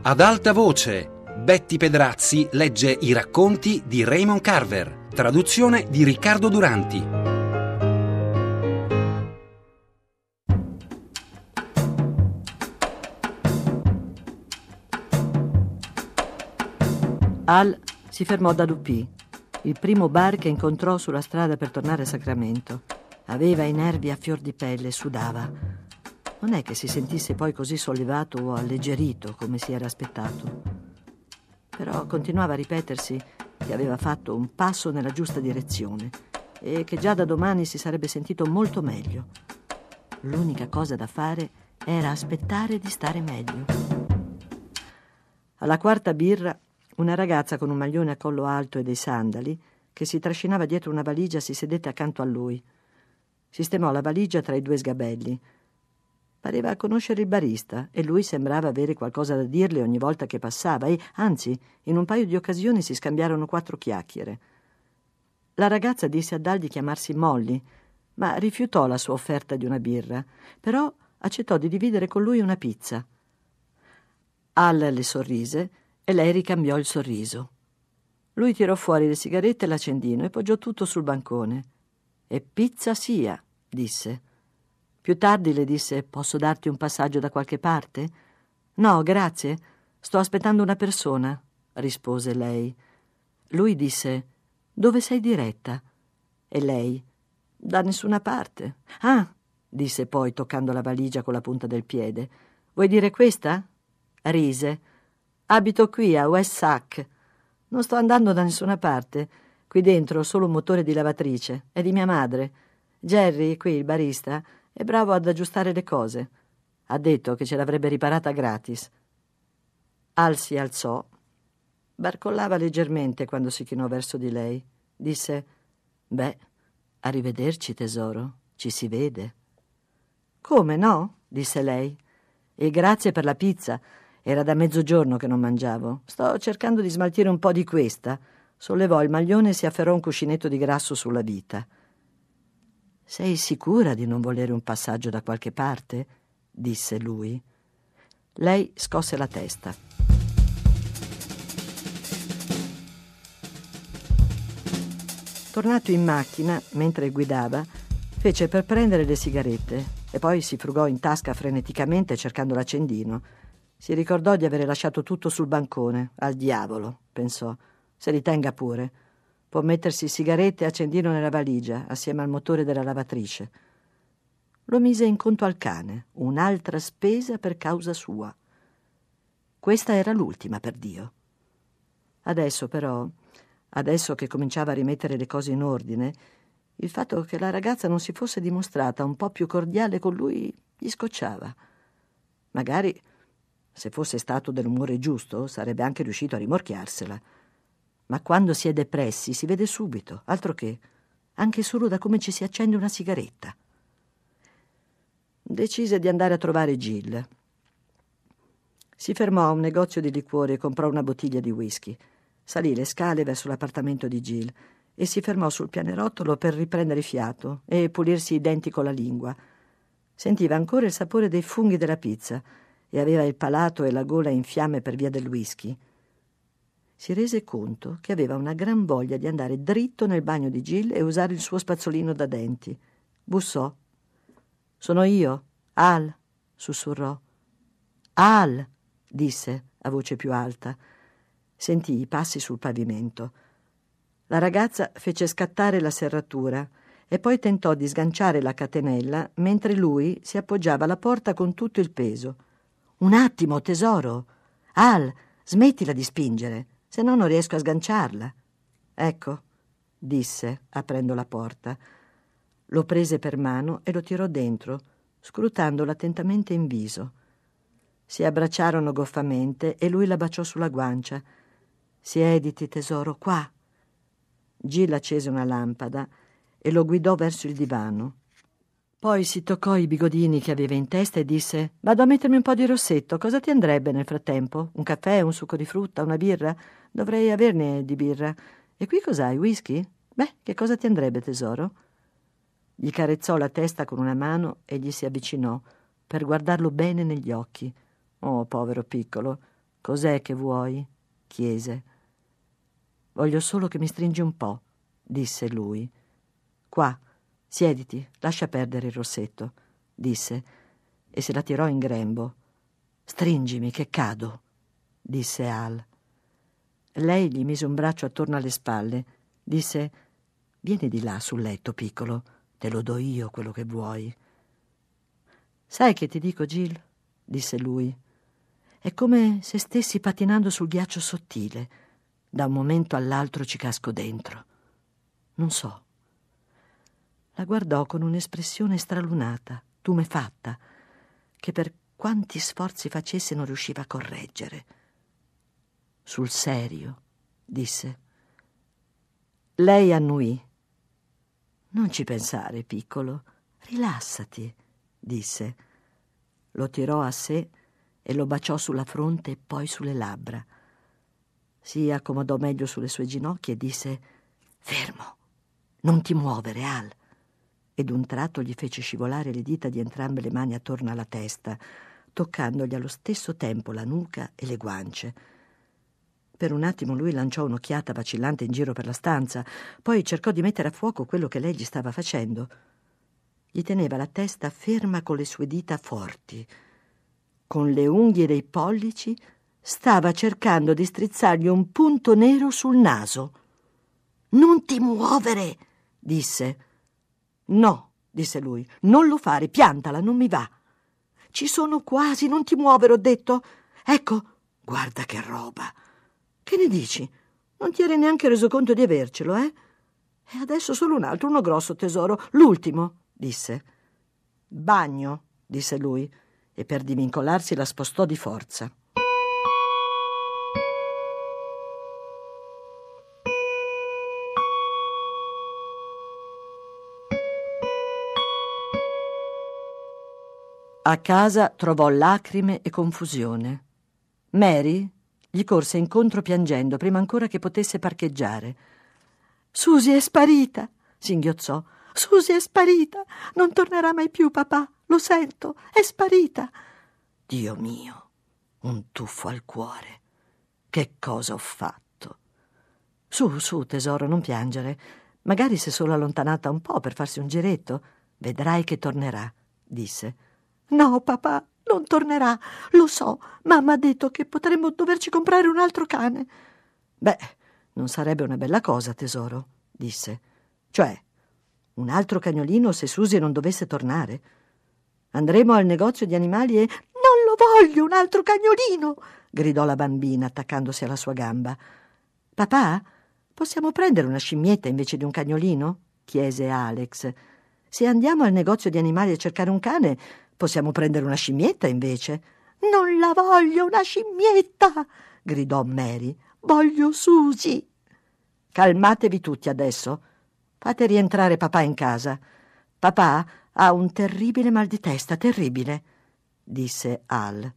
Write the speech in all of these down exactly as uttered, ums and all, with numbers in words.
Ad alta voce, Betty Pedrazzi legge i racconti di Raymond Carver, traduzione di Riccardo Duranti. Al si fermò da Lupì, il primo bar che incontrò sulla strada per tornare a Sacramento. Aveva i nervi a fior di pelle, sudava. Non è che si sentisse poi così sollevato o alleggerito come si era aspettato. Però continuava a ripetersi che aveva fatto un passo nella giusta direzione e che già da domani si sarebbe sentito molto meglio. L'unica cosa da fare era aspettare di stare meglio. Alla quarta birra, una ragazza con un maglione a collo alto e dei sandali, che si trascinava dietro una valigia, si sedette accanto a lui. Sistemò la valigia tra i due sgabelli. Pareva conoscere il barista e lui sembrava avere qualcosa da dirle ogni volta che passava e, anzi, in un paio di occasioni si scambiarono quattro chiacchiere. La ragazza disse ad Al di chiamarsi Molly, ma rifiutò la sua offerta di una birra, però accettò di dividere con lui una pizza. Al le sorrise e lei ricambiò il sorriso. Lui tirò fuori le sigarette e l'accendino e poggiò tutto sul bancone. «E pizza sia», disse. Più tardi le disse: «Posso darti un passaggio da qualche parte?» «No, grazie. Sto aspettando una persona», rispose lei. Lui disse: «Dove sei diretta?» E lei: «Da nessuna parte». «Ah», disse poi, toccando la valigia con la punta del piede. «Vuoi dire questa?» Rise. «Abito qui a West Sac. Non sto andando da nessuna parte. Qui dentro ho solo un motore di lavatrice. È di mia madre. Jerry, qui il barista, è bravo ad aggiustare le cose. Ha detto che ce l'avrebbe riparata gratis». Al si alzò. Barcollava leggermente quando si chinò verso di lei. Disse: «Beh, arrivederci tesoro, ci si vede». «Come no?» disse lei. «E grazie per la pizza. Era da mezzogiorno che non mangiavo. Sto cercando di smaltire un po' di questa». Sollevò il maglione e si afferrò un cuscinetto di grasso sulla vita. «Sei sicura di non volere un passaggio da qualche parte?» disse lui. Lei scosse la testa. Tornato in macchina, mentre guidava, fece per prendere le sigarette e poi si frugò in tasca freneticamente cercando l'accendino. Si ricordò di avere lasciato tutto sul bancone. Al diavolo, pensò. Se li tenga pure. Può mettersi sigarette e accendino nella valigia, assieme al motore della lavatrice. Lo mise in conto al cane, un'altra spesa per causa sua. Questa era l'ultima, per Dio. Adesso, però, adesso che cominciava a rimettere le cose in ordine, il fatto che la ragazza non si fosse dimostrata un po' più cordiale con lui gli scocciava. Magari, se fosse stato dell'umore giusto, sarebbe anche riuscito a rimorchiarsela. Ma quando si è depressi si vede subito, altro che, anche solo da come ci si accende una sigaretta. Decise di andare a trovare Jill. Si fermò a un negozio di liquori e comprò una bottiglia di whisky. Salì le scale verso l'appartamento di Jill e si fermò sul pianerottolo per riprendere fiato e pulirsi i denti con la lingua. Sentiva ancora il sapore dei funghi della pizza e aveva il palato e la gola in fiamme per via del whisky. Si rese conto che aveva una gran voglia di andare dritto nel bagno di Jill e usare il suo spazzolino da denti. Bussò. «Sono io, Al», sussurrò. «Al», disse a voce più alta. Sentì i passi sul pavimento. La ragazza fece scattare la serratura e poi tentò di sganciare la catenella mentre lui si appoggiava alla porta con tutto il peso. «Un attimo, tesoro! Al, smettila di spingere, se no non riesco a sganciarla». «Ecco», disse, aprendo la porta. Lo prese per mano e lo tirò dentro, scrutandolo attentamente in viso. Si abbracciarono goffamente e lui la baciò sulla guancia. «Siediti, tesoro, qua». Jill accese una lampada e lo guidò verso il divano. Poi si toccò i bigodini che aveva in testa e disse: «Vado a mettermi un po' di rossetto. Cosa ti andrebbe nel frattempo? Un caffè, un succo di frutta, una birra? Dovrei averne di birra. E qui cos'hai, whisky? Beh, che cosa ti andrebbe, tesoro?» Gli carezzò la testa con una mano e gli si avvicinò per guardarlo bene negli occhi. «Oh, povero piccolo, «Cos'è che vuoi?» chiese. «Voglio solo che mi stringi un po'», disse lui. «Qua, siediti, lascia perdere il rossetto», disse, e se la tirò in grembo. «Stringimi che cado», disse Al. Lei gli mise un braccio attorno alle spalle, disse: «Vieni di là sul letto, piccolo, te lo do io quello che vuoi». «Sai che ti dico, Jill?» disse lui. «È come se stessi patinando sul ghiaccio sottile. Da un momento all'altro ci casco dentro. Non so». La guardò con un'espressione stralunata, tumefatta, che per quanti sforzi facesse non riusciva a correggere. «Sul serio», disse. Lei annuì. «Non ci pensare, piccolo, rilassati», disse. Lo tirò a sé e lo baciò sulla fronte e poi sulle labbra. Si accomodò meglio sulle sue ginocchia e disse: «Fermo, non ti muovere, Al». E d'un tratto gli fece scivolare le dita di entrambe le mani attorno alla testa, toccandogli allo stesso tempo la nuca e le guance. Per un attimo lui lanciò un'occhiata vacillante in giro per la stanza, poi cercò di mettere a fuoco quello che lei gli stava facendo. Gli teneva la testa ferma con le sue dita forti. Con le unghie dei pollici stava cercando di strizzargli un punto nero sul naso. «Non ti muovere!» disse. «No», disse lui, «non lo fare, piantala, non mi va». «Ci sono quasi, non ti muovere, ho detto. Ecco, guarda che roba. Che ne dici? Non ti eri neanche reso conto di avercelo, eh? E adesso solo un altro, uno grosso, tesoro, l'ultimo», disse. «Bagno», disse lui, e per divincolarsi la spostò di forza. A casa trovò lacrime e confusione. Mary gli corse incontro piangendo prima ancora che potesse parcheggiare. «Susie è sparita», singhiozzò. «Susie è sparita. Non tornerà mai più, papà. Lo sento, è sparita». «Dio mio, un tuffo al cuore. Che cosa ho fatto?» «Su, su, tesoro, non piangere. Magari si è solo allontanata un po' per farsi un giretto. Vedrai che tornerà», disse. «No, papà, non tornerà. Lo so, mamma ha detto che potremmo doverci comprare un altro cane». «Beh, non sarebbe una bella cosa, tesoro», disse. «Cioè, un altro cagnolino se Susie non dovesse tornare. Andremo al negozio di animali e...» «Non lo voglio, un altro cagnolino!» gridò la bambina attaccandosi alla sua gamba. «Papà, possiamo prendere una scimmietta invece di un cagnolino?» chiese Alex. «Se andiamo al negozio di animali a cercare un cane, possiamo prendere una scimmietta invece». «Non la voglio una scimmietta!» gridò Mary. «Voglio Susie!» «Calmatevi tutti adesso. Fate rientrare papà in casa. Papà ha un terribile mal di testa, terribile», disse Al.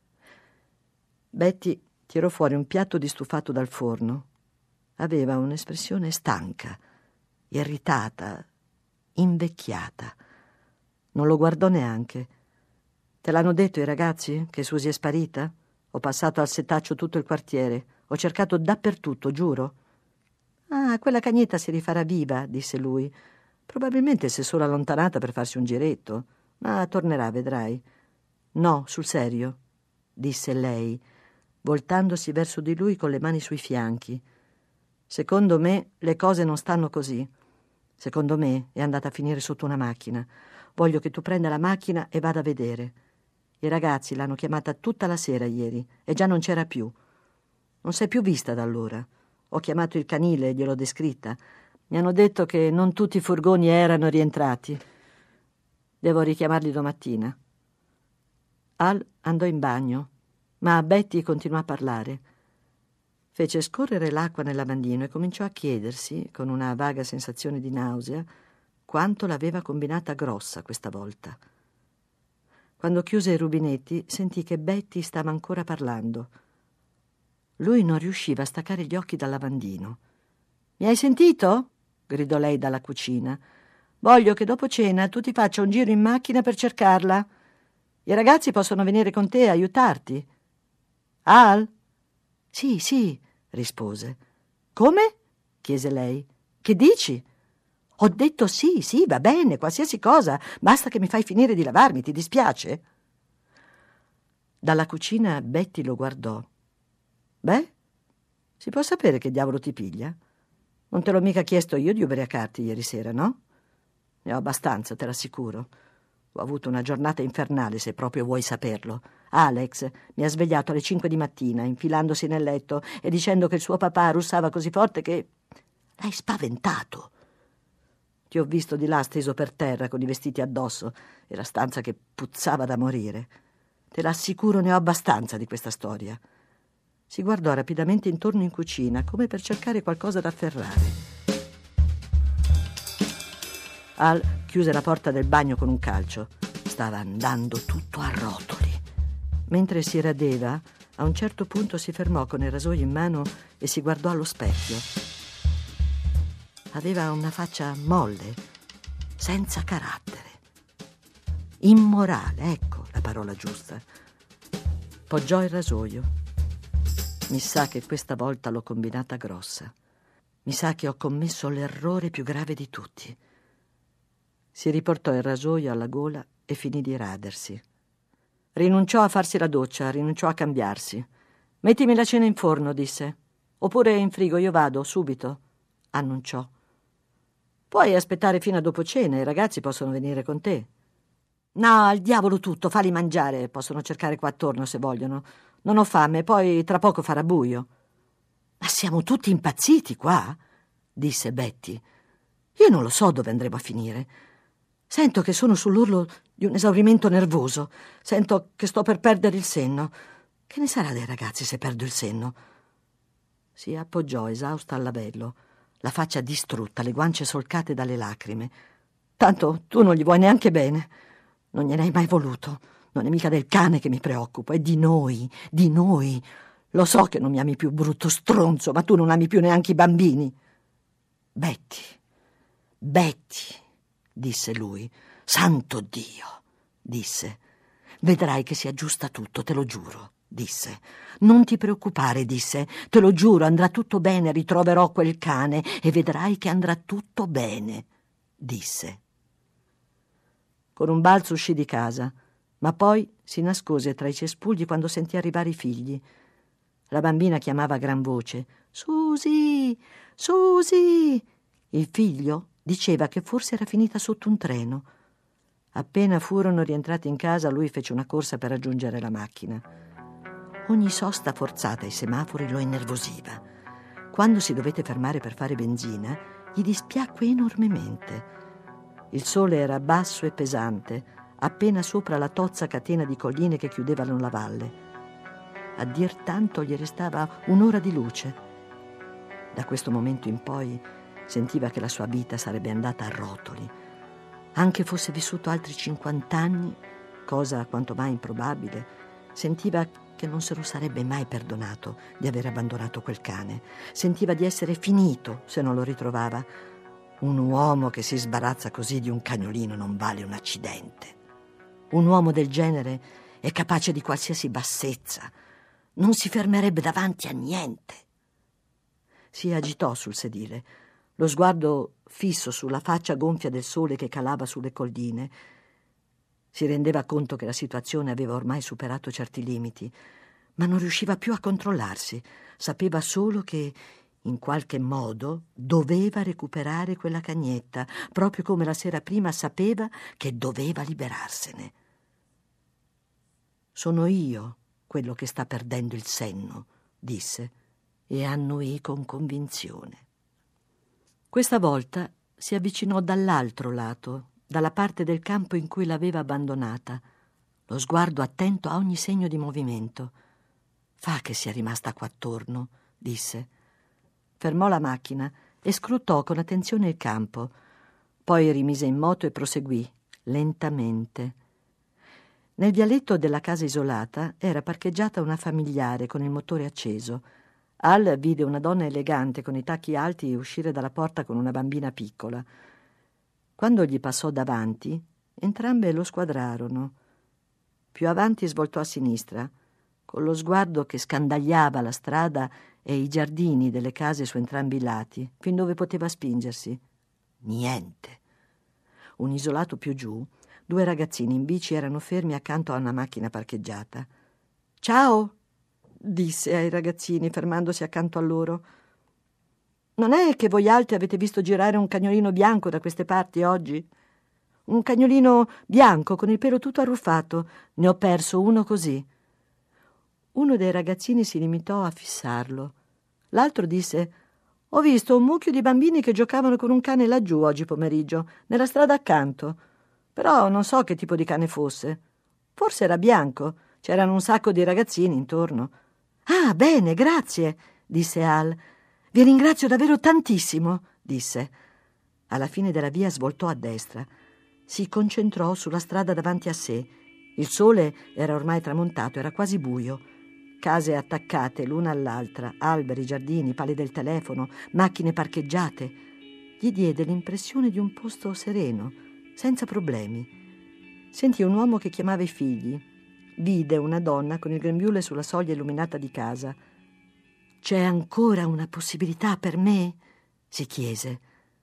Betty tirò fuori un piatto di stufato dal forno. Aveva un'espressione stanca, irritata, invecchiata. Non lo guardò neanche. «Te l'hanno detto i ragazzi che Susie è sparita? Ho passato al setaccio tutto il quartiere. Ho cercato dappertutto, giuro». «Ah, quella cagnetta si rifarà viva», disse lui. «Probabilmente si è solo allontanata per farsi un giretto, ma tornerà, vedrai». «No, sul serio», disse lei, voltandosi verso di lui con le mani sui fianchi. «Secondo me le cose non stanno così. Secondo me è andata a finire sotto una macchina. Voglio che tu prenda la macchina e vada a vedere. I ragazzi l'hanno chiamata tutta la sera ieri e già non c'era più. Non si è più vista da allora. Ho chiamato il canile e gliel'ho descritta. Mi hanno detto che non tutti i furgoni erano rientrati. Devo richiamarli domattina». Al andò in bagno, ma Betty continuò a parlare. Fece scorrere l'acqua nel lavandino e cominciò a chiedersi, con una vaga sensazione di nausea, quanto l'aveva combinata grossa questa volta. Quando chiuse i rubinetti, sentì che Betty stava ancora parlando. Lui non riusciva a staccare gli occhi dal lavandino. «Mi hai sentito?» gridò lei dalla cucina. «Voglio che dopo cena tu ti faccia un giro in macchina per cercarla. I ragazzi possono venire con te e aiutarti». Al? Sì, sì, rispose. Come? Chiese lei. Che dici? Ho detto sì, sì, va bene, qualsiasi cosa, basta che mi fai finire di lavarmi, ti dispiace? Dalla cucina Betty lo guardò. Beh, si può sapere che diavolo ti piglia? Non te l'ho mica chiesto io di ubriacarti ieri sera, no? Ne ho abbastanza, te l'assicuro. Ho avuto una giornata infernale, se proprio vuoi saperlo. Alex mi ha svegliato alle cinque di mattina, infilandosi nel letto e dicendo che il suo papà russava così forte che... L'hai spaventato. Ti ho visto di là steso per terra con i vestiti addosso e la stanza che puzzava da morire. Te l'assicuro, ne ho abbastanza di questa storia. Si guardò rapidamente intorno in cucina, come per cercare qualcosa da afferrare. Al chiuse la porta del bagno con un calcio. Stava andando tutto a rotoli. Mentre si radeva, a un certo punto si fermò con il rasoio in mano e si guardò allo specchio. Aveva una faccia molle, senza carattere. Immorale, ecco la parola giusta. Poggiò il rasoio. Mi sa che questa volta l'ho combinata grossa. Mi sa che ho commesso l'errore più grave di tutti. Si riportò il rasoio alla gola e finì di radersi. Rinunciò a farsi la doccia, rinunciò a cambiarsi. Mettimi la cena in forno, disse. Oppure in frigo, io vado, subito, annunciò. Puoi aspettare fino a dopo cena, i ragazzi possono venire con te. No, al diavolo tutto, falli mangiare, possono cercare qua attorno se vogliono. Non ho fame, poi tra poco farà buio. Ma siamo tutti impazziti qua, disse Betty. Io non lo so dove andremo a finire. Sento che sono sull'orlo di un esaurimento nervoso. Sento che sto per perdere il senno. Che ne sarà dei ragazzi se perdo il senno? Si appoggiò esausta al lavello, la faccia distrutta, le guance solcate dalle lacrime. Tanto tu non gli vuoi neanche bene. Non gliene hai mai voluto. Non è mica del cane che mi preoccupo, è di noi, di noi. Lo so che non mi ami più, brutto stronzo, ma tu non ami più neanche i bambini. Betty, Betty, disse lui. Santo Dio, disse. Vedrai che si aggiusta tutto, te lo giuro, disse. Non ti preoccupare, disse. Te lo giuro, andrà tutto bene, ritroverò quel cane e vedrai che andrà tutto bene, disse. Con un balzo uscì di casa, ma poi si nascose tra i cespugli quando sentì arrivare i figli. La bambina chiamava a gran voce. Susi, Susi! Il figlio diceva che forse era finita sotto un treno. Appena furono rientrati in casa, lui fece una corsa per raggiungere la macchina. Ogni sosta forzata ai semafori lo innervosiva. Quando si dovette fermare per fare benzina, gli dispiacque enormemente. Il sole era basso e pesante, appena sopra la tozza catena di colline che chiudevano la valle. A dir tanto gli restava un'ora di luce. Da questo momento in poi sentiva che la sua vita sarebbe andata a rotoli. Anche fosse vissuto altri cinquant'anni, cosa quanto mai improbabile, sentiva che non se lo sarebbe mai perdonato di aver abbandonato quel cane. Sentiva di essere finito se non lo ritrovava. Un uomo che si sbarazza così di un cagnolino non vale un accidente. Un uomo del genere è capace di qualsiasi bassezza. Non si fermerebbe davanti a niente. Si agitò sul sedile, lo sguardo fisso sulla faccia gonfia del sole che calava sulle colline. Si rendeva conto che la situazione aveva ormai superato certi limiti, ma non riusciva più a controllarsi. Sapeva solo che in qualche modo doveva recuperare quella cagnetta, proprio come la sera prima sapeva che doveva liberarsene. Sono io quello che sta perdendo il senno, disse, e annuì con convinzione. Questa volta si avvicinò dall'altro lato, dalla parte del campo in cui l'aveva abbandonata, lo sguardo attento a ogni segno di movimento. Fa che sia rimasta qua attorno, disse. Fermò la macchina e scrutò con attenzione il campo. Poi rimise in moto e proseguì, lentamente. Nel vialetto della casa isolata era parcheggiata una familiare con il motore acceso. Al vide una donna elegante con i tacchi alti uscire dalla porta con una bambina piccola. Quando gli passò davanti, entrambe lo squadrarono. Più avanti svoltò a sinistra. con lo sguardo che scandagliava la strada e i giardini delle case su entrambi i lati, fin dove poteva spingersi. Niente. Un isolato più giù, due ragazzini in bici erano fermi accanto a una macchina parcheggiata. «Ciao!» disse ai ragazzini, fermandosi accanto a loro. «Non è che voi altri avete visto girare un cagnolino bianco da queste parti oggi? Un cagnolino bianco con il pelo tutto arruffato. Ne ho perso uno così». Uno dei ragazzini si limitò a fissarlo. L'altro disse: «Ho visto un mucchio di bambini che giocavano con un cane laggiù oggi pomeriggio, nella strada accanto. Però non so che tipo di cane fosse. Forse era bianco. C'erano un sacco di ragazzini intorno». «Ah, bene, grazie», disse Al. «Vi ringrazio davvero tantissimo», disse. Alla fine della via svoltò a destra. Si concentrò sulla strada davanti a sé. Il sole era ormai tramontato, era quasi buio. Case attaccate l'una all'altra, alberi, giardini, pale del telefono, macchine parcheggiate. Gli diede l'impressione di un posto sereno, senza problemi. Sentì un uomo che chiamava i figli. Vide una donna con il grembiule sulla soglia illuminata di casa. «C'è ancora una possibilità per me?» si chiese.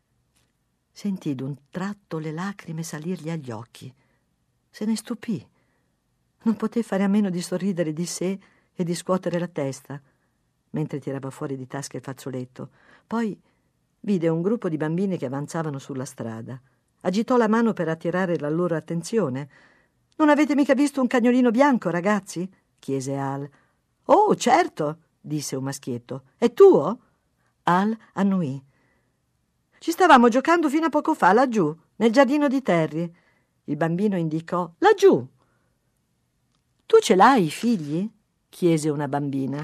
Sentì d'un tratto le lacrime salirgli agli occhi. Se ne stupì. Non poté fare a meno di sorridere di sé e di scuotere la testa, mentre tirava fuori di tasca il fazzoletto. Poi vide un gruppo di bambini che avanzavano sulla strada. Agitò la mano per attirare la loro attenzione. «Non avete mica visto un cagnolino bianco, ragazzi?» chiese Al. «Oh, certo», disse un maschietto. «È tuo?» Al annuì. «Ci stavamo giocando fino a poco fa, laggiù, nel giardino di Terry». Il bambino indicò laggiù. «Tu ce l'hai i figli?» chiese una bambina.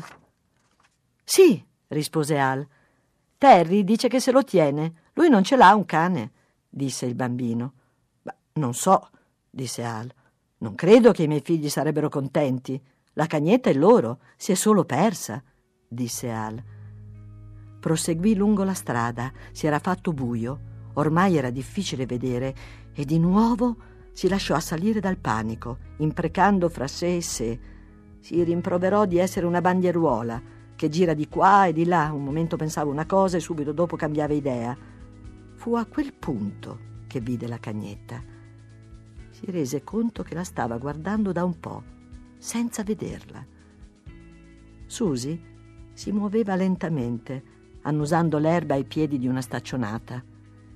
«Sì», rispose Al. «Terry dice che se lo tiene. Lui non ce l'ha un cane», disse il bambino. «Beh, non so», disse Al. «Non credo che i miei figli sarebbero contenti. La cagnetta è loro, si è solo persa», disse Al. Proseguì lungo la strada. Si era fatto buio. Ormai era difficile vedere e di nuovo si lasciò assalire dal panico, imprecando fra sé e sé. Si rimproverò di essere una bandieruola che gira di qua e di là. Un momento pensava una cosa e subito dopo cambiava idea. Fu a quel punto che vide la cagnetta. Si rese conto che la stava guardando da un po', senza vederla. Susie si muoveva lentamente, annusando l'erba ai piedi di una staccionata.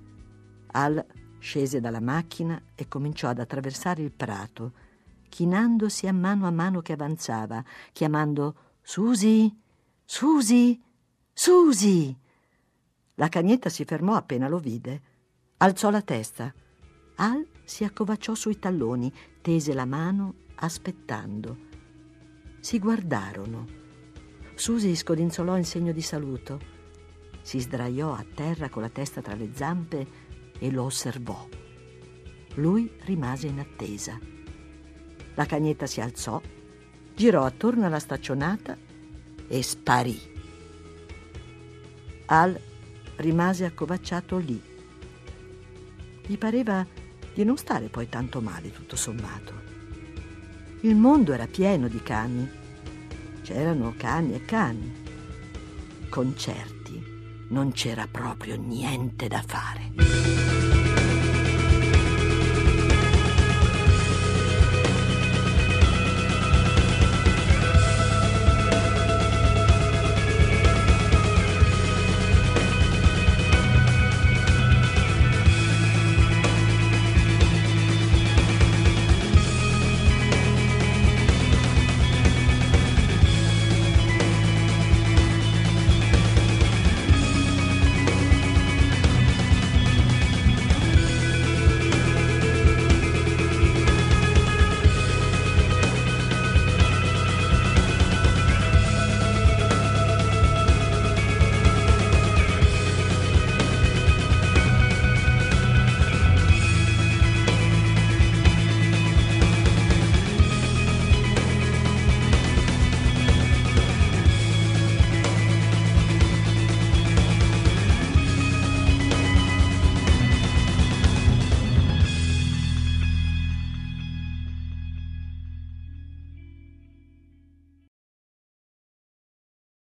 Al scese dalla macchina e cominciò ad attraversare il prato, chinandosi a mano a mano che avanzava, chiamando «Susie! Susie! Susie!». La cagnetta si fermò appena lo vide. Alzò la testa. Al si accovacciò sui talloni, tese la mano, aspettando. Si guardarono. Susie scodinzolò in segno di saluto. Si sdraiò a terra con la testa tra le zampe e lo osservò. Lui rimase in attesa. La cagnetta si alzò, girò attorno alla staccionata e sparì. Al rimase accovacciato lì. Gli pareva di non stare poi tanto male, tutto sommato. Il mondo era pieno di cani. C'erano cani e cani. Con certi non c'era proprio niente da fare.